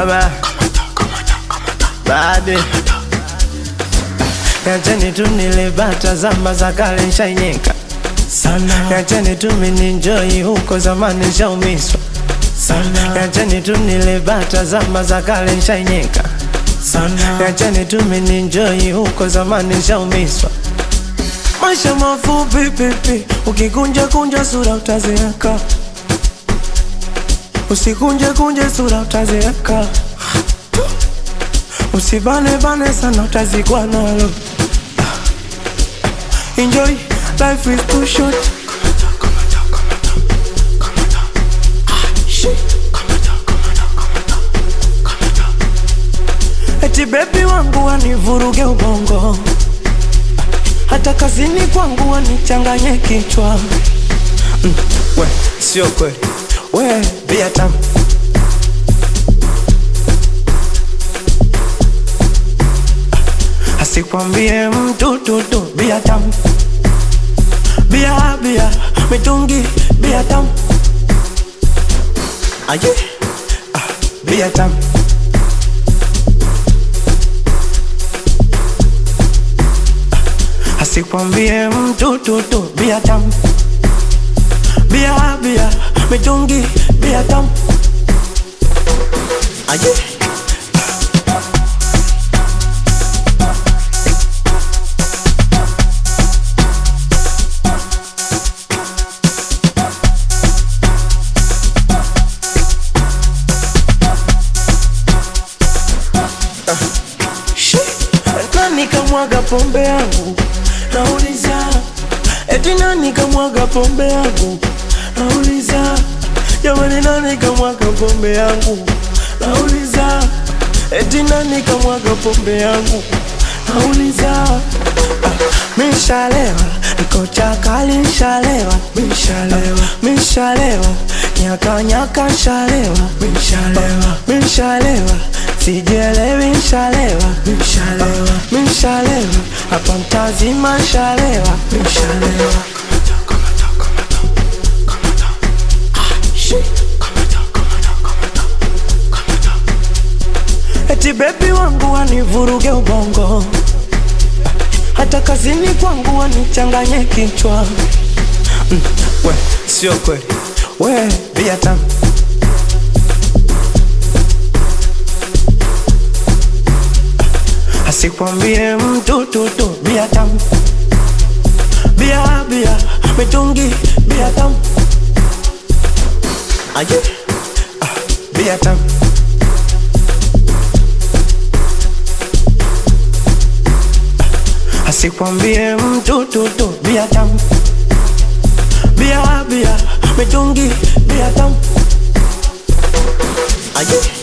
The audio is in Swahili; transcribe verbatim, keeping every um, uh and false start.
Aba Baby Yacheni tu nilibata zamba za kale nshainyeka sana. Yacheni tu mininjoi huko zamani nshaumiswa sana. Yacheni tu nilibata zamba za kale nshainyeka sana. Yacheni tu mininjoi huko zamani nshaumiswa. Maisha mafupi pipi, ukikunja kunja sura utazeeka. Usikunje kunje sura utazeeka. Usibane bane sana utazikwa nalo. Enjoy, life is too short. Eti baby wangu wanivuruge ubongo, hata kazini kwangu wanichanganye kichwa. mm, We, sio kweli. We, bia tamu. Asikwambie mtu tu tu, bia tamu. Bia, bia, mitungi, bia tamu. Aye, ah, bia tamu. Asikwambie mtu tu tu, bia tamu. Bia, bia, mitungi, bia tamu. Aye. Nani kamwaga pombe yangu? Nauliza. Eti nani kamwaga pombe yangu? Nauliza. Jamani nani kamwaga pombe yangu? Nauliza. Eti nani kamwaga pombe yangu? Nauliza. ah, Mishalewa, niko chakali nshalewa. Mishalewa, mishalewa, nyaka nyaka nshalewa. Mishalewa, mishalewa, sijelewi nshalewa. Mishalewa, mishalewa, hapa mtazima nshalewa. Mishalewa. Eti baby wangu wanivuruge ubongo, hata kazini kwangu wanichanganye kichwa. mm, We, sio kweli. We, bia tamu. Asikwambie mtu tu tu, bia tamu. Bia, bia, mitungi, bia tamu. Aye, ah, bia tamu. Asikwambie mtu tu tu, bia tamu. Bia, bia, mitungi, bia tamu. Aye.